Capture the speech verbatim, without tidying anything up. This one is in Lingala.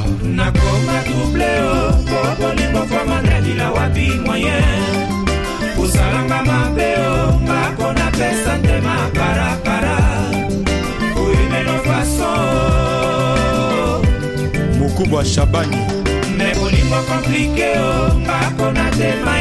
nakoma double o bolingo kwa mandeli la wapi moyen usalanga mapeo ngakona pesa ndema para para uimeno faso Mukubwa Shabani me bolingo komplike o ngakona tema